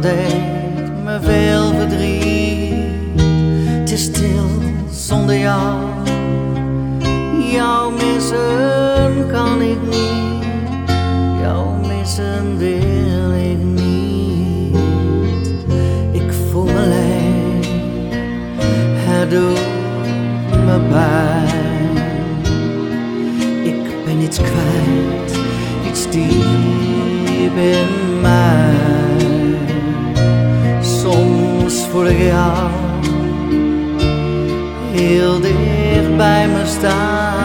deed me veel verdriet. Het is stil zonder jou, jou missen kan ik niet, jou missen wil ik niet. Ik voel me leeg, het doet me pijn. Ik ben iets kwijt, iets diep in mij. Soms voel ik jou heel dicht bij me staan.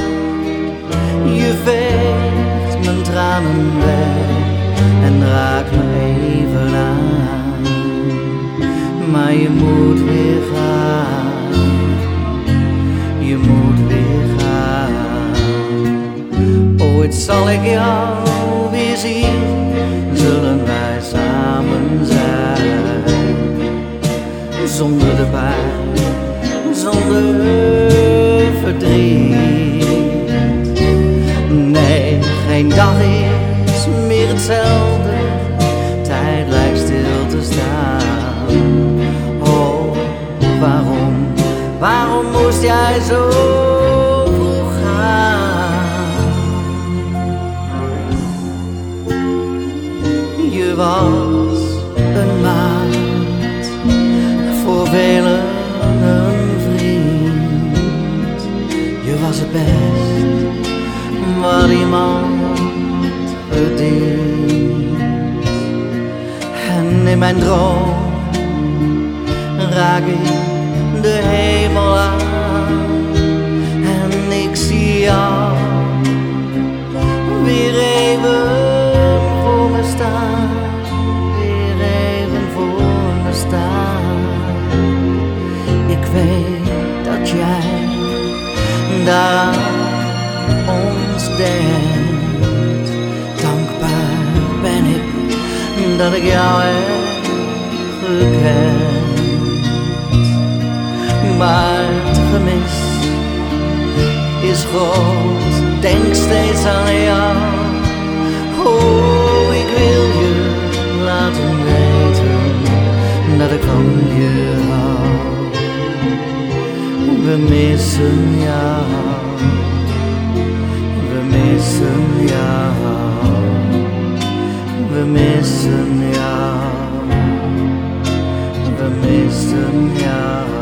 Je veegt mijn tranen weg en raakt me even aan. Maar je moet weer gaan, je moet weer gaan. Ooit zal ik jou weer zien, zullen wij samen zijn. Zonder de pijn, zonder verdriet. Nee, geen dag is meer hetzelfde, tijd lijkt stil te staan. Oh, waarom moest jij zo vroeg gaan? Je was een maat, voor velen een vriend. Je was het best wat iemand verdient. En in mijn droom raak ik de hemel aan. En ik zie jou weer even voor me staan, weer even voor me staan. Ik weet dat jij daar aan ons denkt. Dankbaar ben ik dat ik jou heb gekend. Maar het gemis is groot, denk steeds aan jou. Oh, ik wil je laten weten dat ik van je hou. We missen jou, we missen jou, we missen jou, we missen jou.